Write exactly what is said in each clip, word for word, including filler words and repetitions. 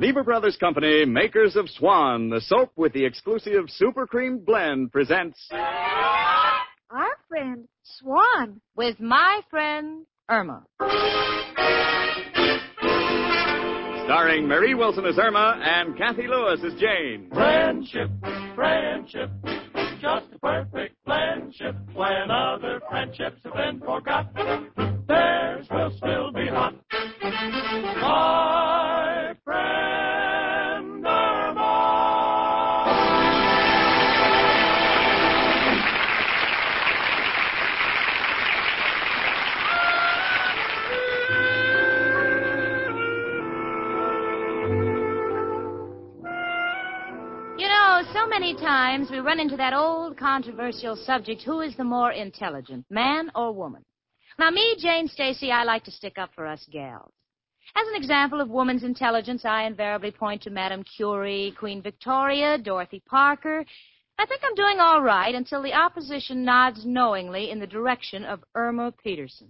Lever Brothers Company, makers of Swan, the soap with the exclusive Super Cream Blend, presents... Our friend, Swan. With my friend, Irma. Starring Mary Wilson as Irma and Kathy Lewis as Jane. Friendship, friendship, just a perfect friendship. When other friendships have been forgot, theirs will still be hot. My friend Irma. You know, so many times we run into that old controversial subject, who is the more intelligent, man or woman? Now, me, Jane Stacy, I like to stick up for us gals. As an example of woman's intelligence, I invariably point to Madame Curie, Queen Victoria, Dorothy Parker. I think I'm doing all right until the opposition nods knowingly in the direction of Irma Peterson.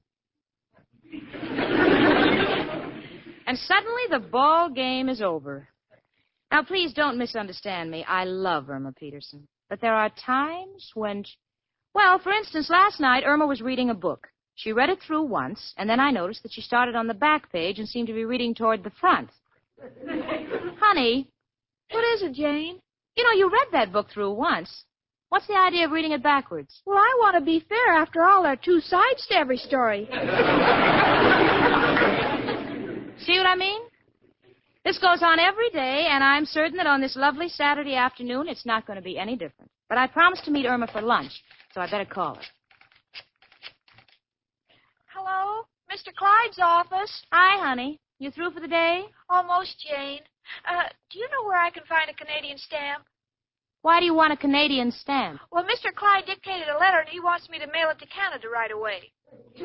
And suddenly the ball game is over. Now, please don't misunderstand me. I love Irma Peterson. But there are times when... She... Well, for instance, last night, Irma was reading a book. She read it through once, and then I noticed that she started on the back page and seemed to be reading toward the front. Honey. What is it, Jane? You know, you read that book through once. What's the idea of reading it backwards? Well, I want to be fair. After all, there are two sides to every story. See what I mean? This goes on every day, and I'm certain that on this lovely Saturday afternoon, it's not going to be any different. But I promised to meet Irma for lunch, so I better call her. Hello? Mister Clyde's office? Hi, honey. You through for the day? Almost, Jane. Uh, do you know where I can find a Canadian stamp? Why do you want a Canadian stamp? Well, Mister Clyde dictated a letter, and he wants me to mail it to Canada right away.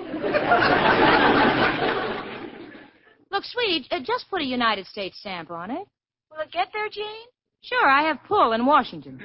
Look, sweetie, uh, just put a United States stamp on it. Will it get there, Jane? Sure, I have pull in Washington.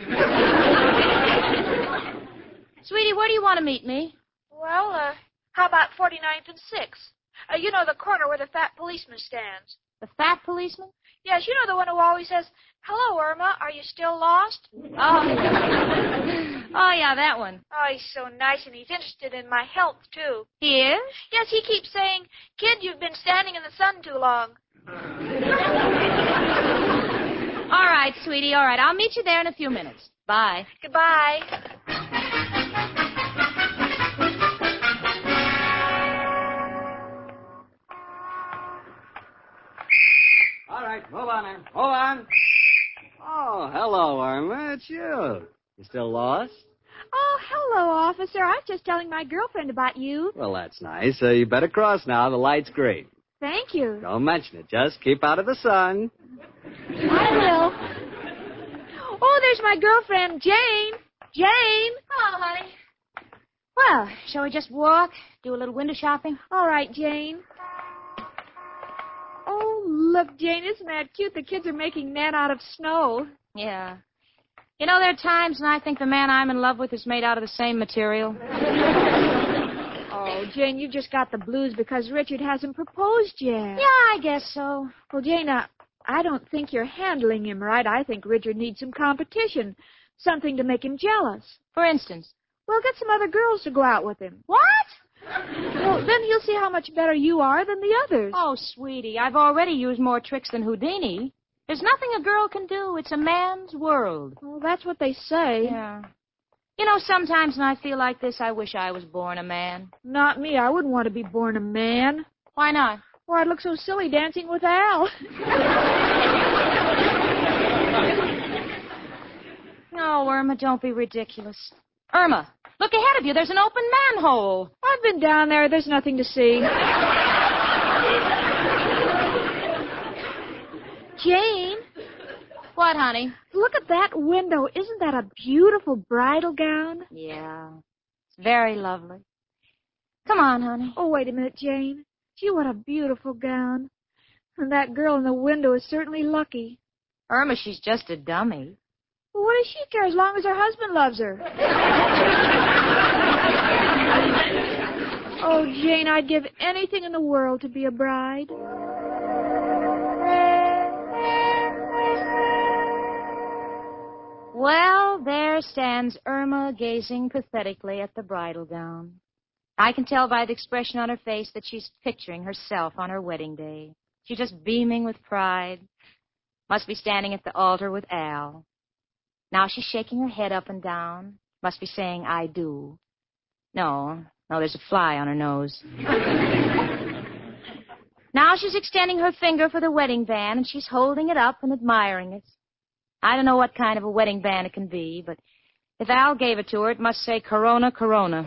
Sweetie, where do you want to meet me? Well, uh, how about forty-ninth and sixth? Uh, you know, the corner where the fat policeman stands. The fat policeman? Yes, you know the one who always says, "Hello, Irma, are you still lost?" Oh, oh yeah, that one. Oh, he's so nice, and he's interested in my health, too. He is? Yes, he keeps saying, "Kid, you've been standing in the sun too long." All right, sweetie, all right. I'll meet you there in a few minutes. Bye. Goodbye. All right, move on now. Move on. Oh, hello, Irma. It's you. You still lost? Oh, hello, officer. I was just telling my girlfriend about you. Well, that's nice. Uh, you better cross now. The light's green. Thank you. Don't mention it. Just keep out of the sun. I will. Oh, there's my girlfriend, Jane. Jane. Hello, honey. Well, shall we just walk, do a little window shopping? All right, Jane. Oh, look, Jane, isn't that cute? The kids are making men out of snow. Yeah. You know, there are times when I think the man I'm in love with is made out of the same material. Oh, Jane, you just got the blues because Richard hasn't proposed yet. Yeah, I guess so. Well, Jane, uh, I don't think you're handling him right. I think Richard needs some competition, something to make him jealous. For instance? Well, get some other girls to go out with him. What? Well, then he'll see how much better you are than the others. Oh, sweetie, I've already used more tricks than Houdini. There's nothing a girl can do. It's a man's world. Well, that's what they say. Yeah. You know, sometimes when I feel like this, I wish I was born a man. Not me. I wouldn't want to be born a man. Why not? Or I'd look so silly dancing with Al. No, Irma, don't be ridiculous. Irma, look ahead of you. There's an open manhole. I've been down there. There's nothing to see. Jane. What, honey? Look at that window. Isn't that a beautiful bridal gown? Yeah. It's very lovely. Come on, honey. Oh, wait a minute, Jane. Gee, what a beautiful gown. And that girl in the window is certainly lucky. Irma, she's just a dummy. Well, what does she care as long as her husband loves her? Oh, Jane, I'd give anything in the world to be a bride. Well, there stands Irma gazing pathetically at the bridal gown. I can tell by the expression on her face that she's picturing herself on her wedding day. She's just beaming with pride. Must be standing at the altar with Al. Now she's shaking her head up and down. Must be saying, I do. No, no, there's a fly on her nose. Now she's extending her finger for the wedding band, and she's holding it up and admiring it. I don't know what kind of a wedding band it can be, but if Al gave it to her, it must say Corona, Corona.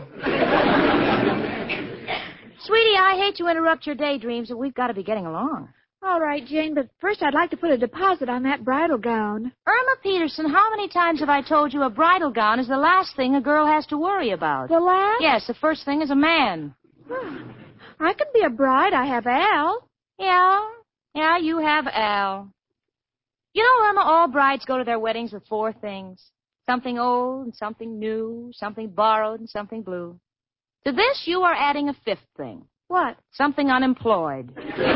Sweetie, I hate to interrupt your daydreams, but we've got to be getting along. All right, Jane, but first I'd like to put a deposit on that bridal gown. Irma Peterson, how many times have I told you a bridal gown is the last thing a girl has to worry about? The last? Yes, the first thing is a man. I could be a bride. I have Al. Yeah, yeah, you have Al. You know, Irma, all brides go to their weddings with four things. Something old and something new, something borrowed and something blue. To this, you are adding a fifth thing. What? Something unemployed.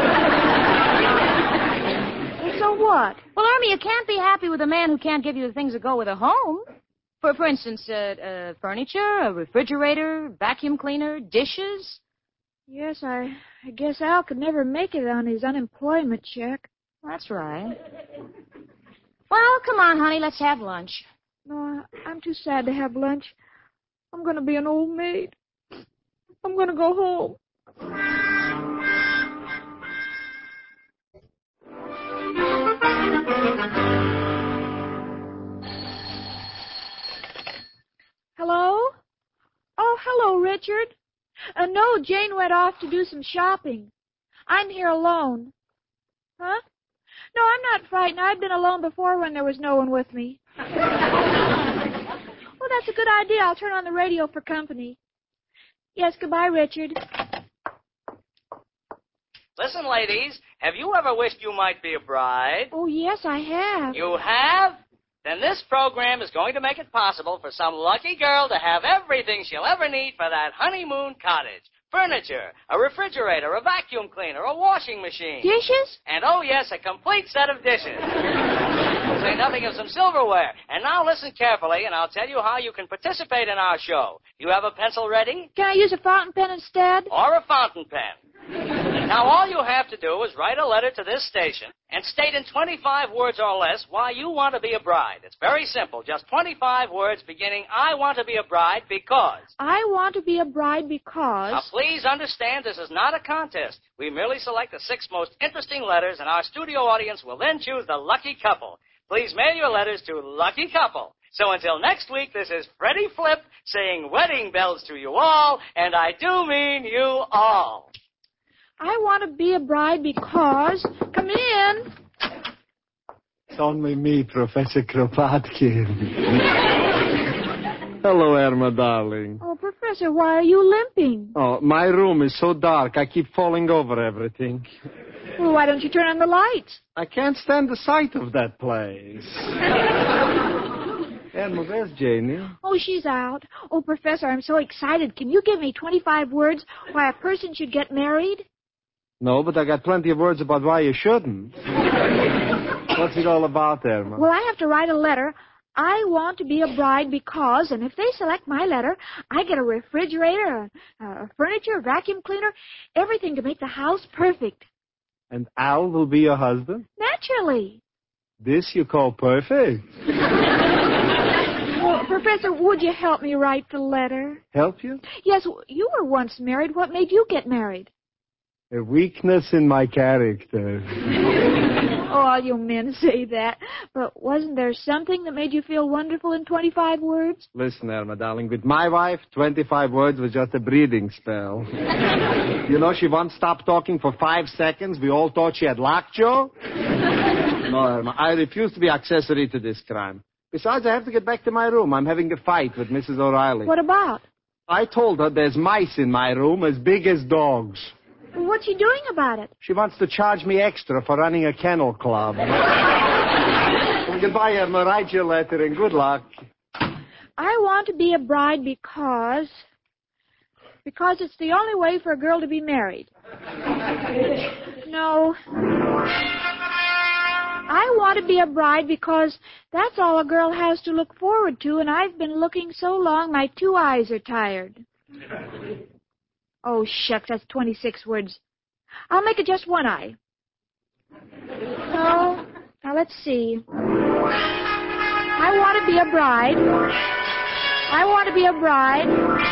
So what? Well, Irma, you can't be happy with a man who can't give you the things that go with a home. For, for instance, uh, uh, furniture, a refrigerator, vacuum cleaner, dishes. Yes, I, I guess Al could never make it on his unemployment check. That's right. Well, come on, honey, let's have lunch. No, I'm too sad to have lunch. I'm going to be an old maid. I'm going to go home. Hello? Oh, hello, Richard. Uh, no, Jane went off to do some shopping. I'm here alone. Huh? No, I'm not frightened. I've been alone before when there was no one with me. Well, that's a good idea. I'll turn on the radio for company. Yes, goodbye, Richard. Listen, ladies, have you ever wished you might be a bride? Oh, yes, I have. You have? Then this program is going to make it possible for some lucky girl to have everything she'll ever need for that honeymoon cottage. Furniture, a refrigerator, a vacuum cleaner, a washing machine. Dishes? And, oh, yes, a complete set of dishes. Say nothing of some silverware. And now listen carefully, and I'll tell you how you can participate in our show. You have a pencil ready? Can I use a fountain pen instead? Or a fountain pen. Now, all you have to do is write a letter to this station and state in twenty-five words or less why you want to be a bride. It's very simple. Just twenty-five words beginning, I want to be a bride because. I want to be a bride because. Now, please understand this is not a contest. We merely select the six most interesting letters, and our studio audience will then choose the lucky couple. Please mail your letters to Lucky Couple. So until next week, this is Freddie Flip saying wedding bells to you all, and I do mean you all. I want to be a bride because... Come in. It's only me, Professor Kropotkin. Hello, Irma, darling. Oh, Professor, why are you limping? Oh, my room is so dark, I keep falling over everything. Well, why don't you turn on the lights? I can't stand the sight of that place. Irma, where's Janie? Oh, she's out. Oh, Professor, I'm so excited. Can you give me twenty-five words why a person should get married? No, but I got plenty of words about why you shouldn't. What's it all about, Irma? Well, I have to write a letter. I want to be a bride because, and if they select my letter, I get a refrigerator, a, a furniture, a vacuum cleaner, everything to make the house perfect. And Al will be your husband? Naturally. This you call perfect? Well, Professor, would you help me write the letter? Help you? Yes, you were once married. What made you get married? A weakness in my character. Oh, all you men say that. But wasn't there something that made you feel wonderful in twenty-five words? Listen, Irma, darling, with my wife, twenty-five words was just a breathing spell. You know, she once stopped talking for five seconds. We all thought she had lockjaw. No, Irma, I refuse to be accessory to this crime. Besides, I have to get back to my room. I'm having a fight with Missus O'Reilly. What about? I told her there's mice in my room as big as dogs. Well, what's she doing about it? She wants to charge me extra for running a kennel club. Well, goodbye, Irma. Write your letter and good luck. I want to be a bride because... Because it's the only way for a girl to be married. No. I want to be a bride because that's all a girl has to look forward to, and I've been looking so long my two eyes are tired. Oh, shucks, that's twenty-six words. I'll make it just one eye. So, now let's see. I want to be a bride. I want to be a bride.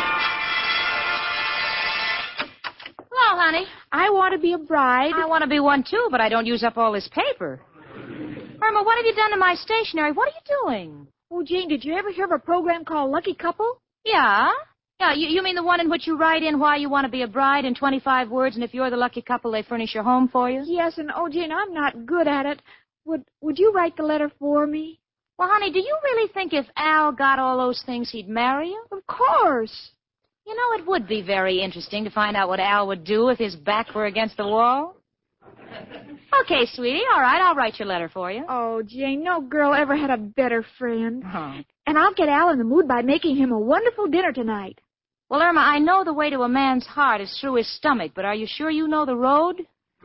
Hello, honey. I want to be a bride. I want to be one, too, but I don't use up all this paper. Irma, what have you done to my stationery? What are you doing? Oh, Jane, did you ever hear of a program called Lucky Couple? Yeah? Yeah, you, you mean the one in which you write in why you want to be a bride in twenty-five words, and if you're the lucky couple, they furnish your home for you? Yes, and, oh, Jane, I'm not good at it. Would Would you write the letter for me? Well, honey, do you really think if Al got all those things, he'd marry you? Of course. You know, it would be very interesting to find out what Al would do if his back were against the wall. Okay, sweetie, all right, I'll write your letter for you. Oh, Jane, no girl ever had a better friend. Oh. And I'll get Al in the mood by making him a wonderful dinner tonight. Well, Irma, I know the way to a man's heart is through his stomach, but are you sure you know the road?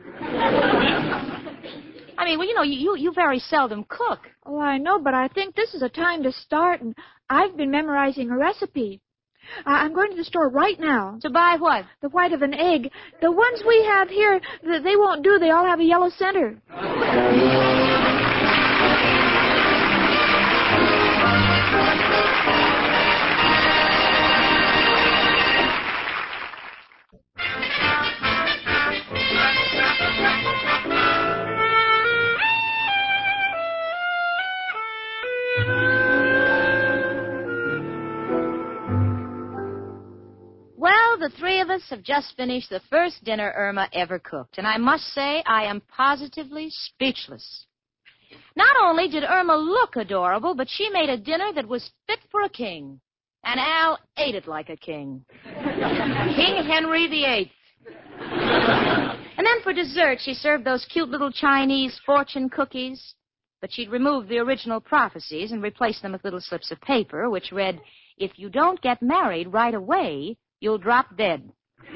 I mean, well, you know, you, you very seldom cook. Oh, I know, but I think this is a time to start, and I've been memorizing a recipe. Uh, I'm going to the store right now. To buy what? The white of an egg. The ones we have here, th- they won't do. They all have a yellow center. Well, the three of us have just finished the first dinner Irma ever cooked, and I must say I am positively speechless. Not only did Irma look adorable, but she made a dinner that was fit for a king, and Al ate it like a king. King Henry the Eighth. And then for dessert, she served those cute little Chinese fortune cookies, but she'd removed the original prophecies and replaced them with little slips of paper, which read, "If you don't get married right away, you'll drop dead."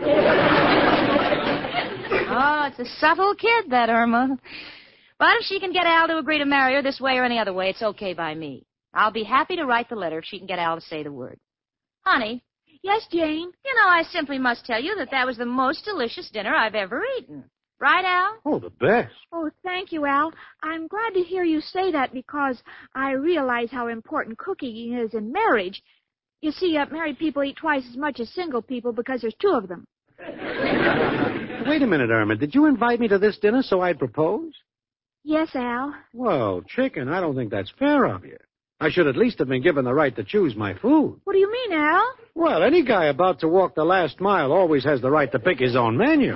Oh, it's a subtle kid, that Irma. But if she can get Al to agree to marry her this way or any other way, it's okay by me. I'll be happy to write the letter if she can get Al to say the word. Honey. Yes, Jane? You know, I simply must tell you that that was the most delicious dinner I've ever eaten. Right, Al? Oh, the best. Oh, thank you, Al. I'm glad to hear you say that because I realize how important cooking is in marriage. You see, uh, married people eat twice as much as single people because there's two of them. Wait a minute, Irma. Did you invite me to this dinner so I'd propose? Yes, Al. Well, chicken, I don't think that's fair of you. I should at least have been given the right to choose my food. What do you mean, Al? Well, any guy about to walk the last mile always has the right to pick his own menu.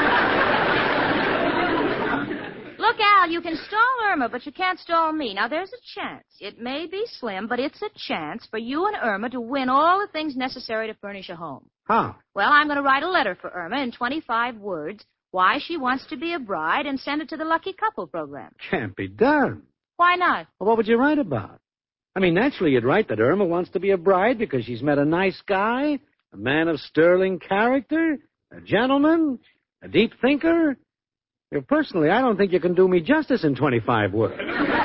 Look, Al, you can stall Irma, but you can't stall me. Now, there's a chance. It may be slim, but it's a chance for you and Irma to win all the things necessary to furnish a home. How? Well, I'm going to write a letter for Irma in twenty-five words, why she wants to be a bride, and send it to the Lucky Couple program. Can't be done. Why not? Well, what would you write about? I mean, naturally, you'd write that Irma wants to be a bride because she's met a nice guy, a man of sterling character, a gentleman, a deep thinker. Well, personally, I don't think you can do me justice in twenty-five words.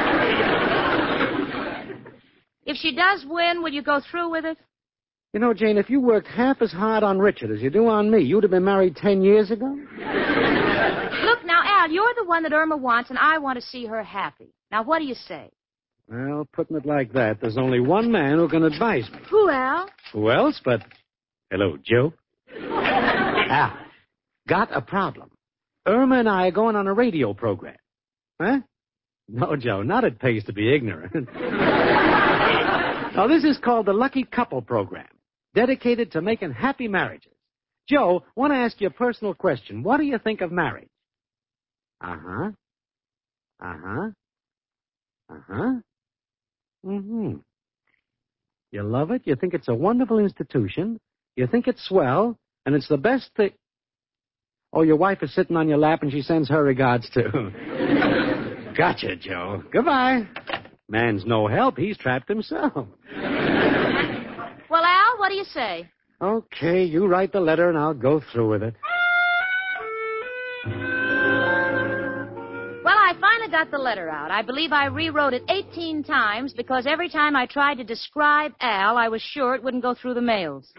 If she does win, will you go through with it? You know, Jane, if you worked half as hard on Richard as you do on me, you'd have been married ten years ago. Look, now, Al, you're the one that Irma wants, and I want to see her happy. Now, what do you say? Well, putting it like that, there's only one man who can advise me. Who, Al? Who else but... Hello, Joe. Al, got a problem. Irma and I are going on a radio program. Huh? No, Joe, not it pays to be ignorant. Now, this is called the Lucky Couple program, dedicated to making happy marriages. Joe, want to ask you a personal question. What do you think of marriage? Uh-huh. Uh-huh. Uh-huh. Mm-hmm. You love it? You think it's a wonderful institution? You think it's swell? And it's the best thing... Oh, your wife is sitting on your lap and she sends her regards, too. Gotcha, Joe. Goodbye. Man's no help. He's trapped himself. Well, Al, what do you say? Okay, you write the letter and I'll go through with it. Well, I finally got got the letter out. I believe I rewrote it eighteen times because every time I tried to describe Al, I was sure it wouldn't go through the mails.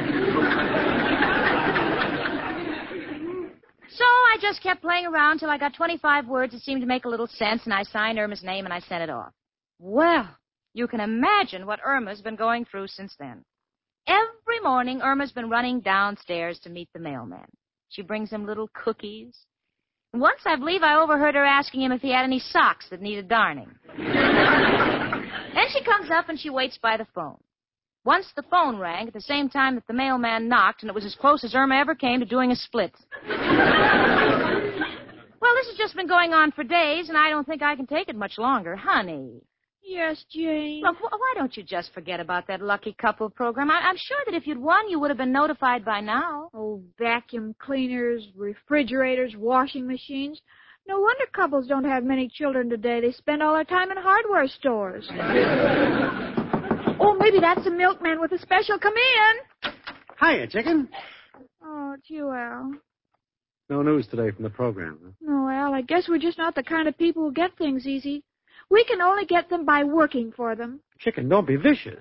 So I just kept playing around till I got twenty-five words that seemed to make a little sense, and I signed Irma's name and I sent it off. Well, you can imagine what Irma's been going through since then. Every morning, Irma's been running downstairs to meet the mailman. She brings him little cookies. And once I believe I overheard her asking him if he had any socks that needed darning. Then she comes up and she waits by the phone. Once the phone rang at the same time that the mailman knocked, and it was as close as Irma ever came to doing a split. Well, this has just been going on for days, and I don't think I can take it much longer. Honey. Yes, Jane. Look, wh- why don't you just forget about that lucky couple program? I- I'm sure that if you'd won, you would have been notified by now. Oh, vacuum cleaners, refrigerators, washing machines. No wonder couples don't have many children today. They spend all their time in hardware stores. Oh, maybe that's the milkman with a special. Come in. Hiya, chicken. Oh, it's you, Al. No news today from the program, huh? No, Al, I guess we're just not the kind of people who get things easy. We can only get them by working for them. Chicken, don't be vicious.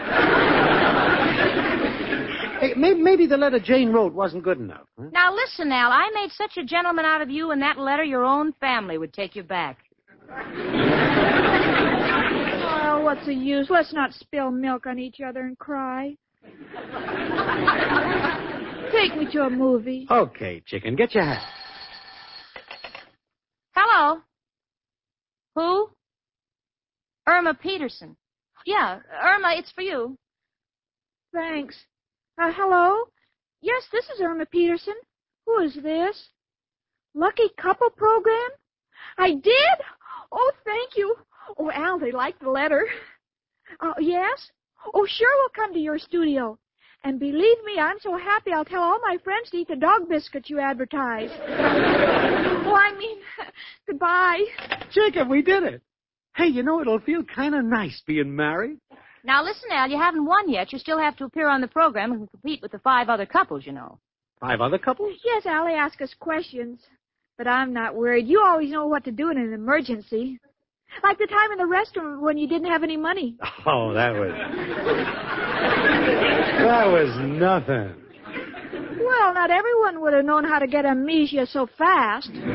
Hey, maybe, maybe the letter Jane wrote wasn't good enough. Huh? Now, listen, Al, I made such a gentleman out of you in that letter, your own family would take you back. Well, what's the use? Let's not spill milk on each other and cry. Take me to a movie. Okay, chicken, get your hat. Hello? Who? Irma Peterson. Yeah, Irma, it's for you. Thanks. Uh, hello? Yes, this is Irma Peterson. Who is this? Lucky Couple Program? I did? Oh, thank you. Oh, Al, they liked the letter. Oh, yes? Oh, sure, we'll come to your studio. And believe me, I'm so happy I'll tell all my friends to eat the dog biscuits you advertise. Oh, I mean, goodbye. Chicken, we did it. Hey, you know, it'll feel kind of nice being married. Now, listen, Al, you haven't won yet. You still have to appear on the program and compete with the five other couples, you know. Five other couples? Yes, Al, they ask us questions. But I'm not worried. You always know what to do in an emergency. Like the time in the restaurant when you didn't have any money. Oh, that was... that was nothing. Well, not everyone would have known how to get amnesia so fast. Come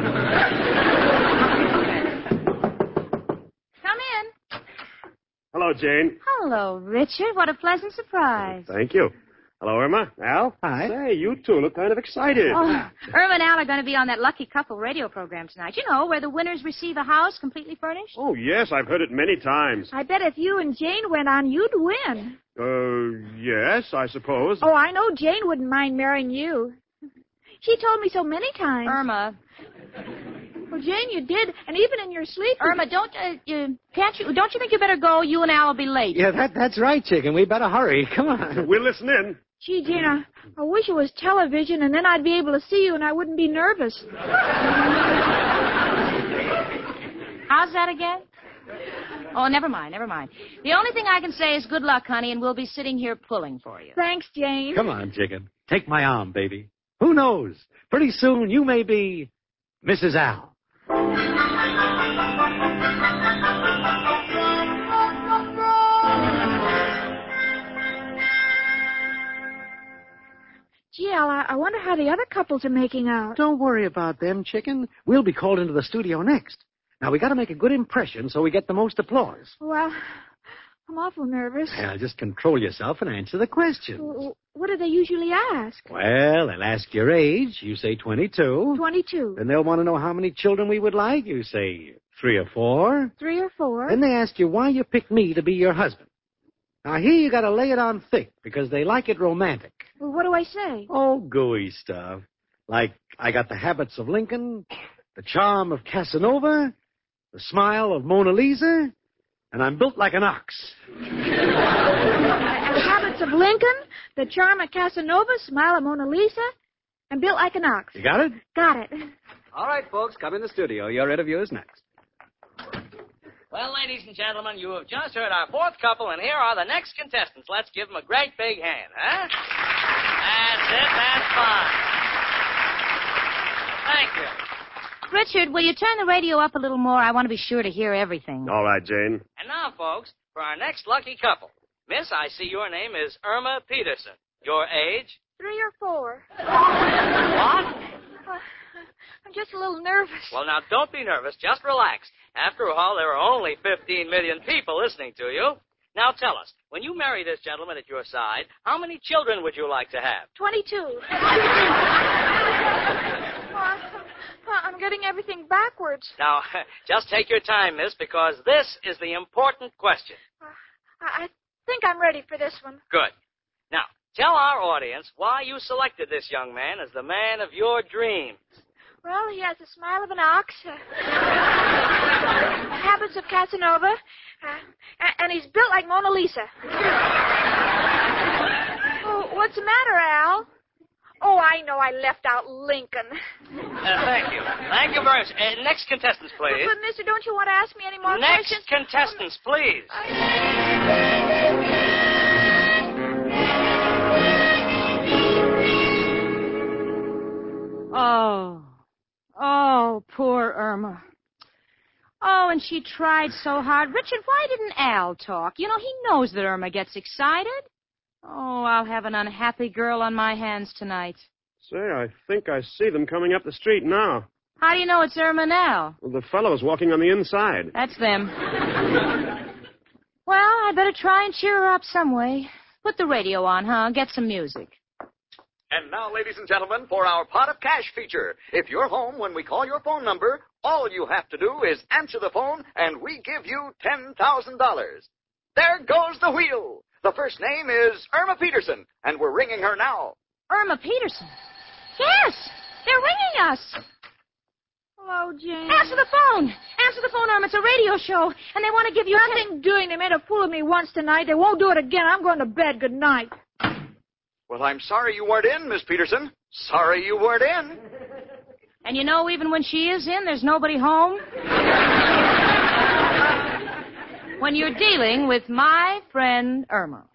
in. Hello, Jane. Hello, Richard. What a pleasant surprise. Thank you. Hello, Irma. Al? Hi. Say, you two look kind of excited. Oh, Irma and Al are going to be on that Lucky Couple radio program tonight. You know, where the winners receive a house completely furnished. Oh, yes, I've heard it many times. I bet if you and Jane went on, you'd win. Uh, yes, I suppose. Oh, I know Jane wouldn't mind marrying you. She told me so many times. Irma. Well, Jane, you did, and even in your sleep. Irma, don't uh, you can't you don't you think you better go? You and Al will be late. Yeah, that, that's right, chicken. We better hurry. Come on. We'll listen in. Gee, Jane, I, I wish it was television, and then I'd be able to see you, and I wouldn't be nervous. How's that again? Oh, never mind, never mind. The only thing I can say is good luck, honey, and we'll be sitting here pulling for you. Thanks, Jane. Come on, chicken. Take my arm, baby. Who knows? Pretty soon you may be Missus Al. Gee, Al, I, I wonder how the other couples are making out. Don't worry about them, chicken. We'll be called into the studio next. Now, we got to make a good impression so we get the most applause. Well, I'm awful nervous. Now, just control yourself and answer the questions. W- What do they usually ask? Well, they'll ask your age. You say twenty-two. Twenty-two. Then they'll want to know how many children we would like. You say three or four. Three or four. Then they ask you why you picked me to be your husband. Now, here you got to lay it on thick because they like it romantic. Well, what do I say? Oh, gooey stuff. Like, I got the habits of Lincoln, the charm of Casanova, the smile of Mona Lisa, and I'm built like an ox. The habits of Lincoln, the charm of Casanova, smile of Mona Lisa, and built like an ox. You got it? Got it. All right, folks, come in the studio. Your interview is next. Well, ladies and gentlemen, you have just heard our fourth couple, and here are the next contestants. Let's give them a great big hand, huh? That's it. That's fine. Thank you. Richard, will you turn the radio up a little more? I want to be sure to hear everything. All right, Jane. And now, folks, for our next lucky couple. Miss, I see your name is Irma Peterson. Your age? Three or four. What? Uh, I'm just a little nervous. Well, now, don't be nervous. Just relax. After all, there are only fifteen million people listening to you. Now, tell us, when you marry this gentleman at your side, how many children would you like to have? Twenty-two. uh, I'm getting everything backwards. Now, just take your time, miss, because this is the important question. Uh, I think I'm ready for this one. Good. Now, tell our audience why you selected this young man as the man of your dreams. Well, he has the smile of an ox, uh, habits of Casanova, uh, and he's built like Mona Lisa. Oh, what's the matter, Al? Oh, I know I left out Lincoln. Uh, thank you. Thank you very much. Uh, next contestants, please. But, mister, don't you want to ask me any more Next questions? contestants, please. Oh. Oh, poor Irma. Oh, and she tried so hard. Richard, why didn't Al talk? You know, he knows that Irma gets excited. Oh, I'll have an unhappy girl on my hands tonight. Say, I think I see them coming up the street now. How do you know it's Irma now? Well, the fellow's walking on the inside. That's them. Well, I'd better try and cheer her up some way. Put the radio on, huh? Get some music. And now, ladies and gentlemen, for our Pot of Cash feature. If you're home when we call your phone number, all you have to do is answer the phone, and we give you ten thousand dollars. There goes the wheel. The first name is Irma Peterson, and we're ringing her now. Irma Peterson? Yes, they're ringing us. Hello, Jane. Answer the phone. Answer the phone, Irma. It's a radio show, and they want to give you... Nothing doing. They made a fool of me once tonight. They won't do it again. I'm going to bed. Good night. Well, I'm sorry you weren't in, Miss Peterson. Sorry you weren't in. And you know, even when she is in, there's nobody home. When you're dealing with my friend Irma.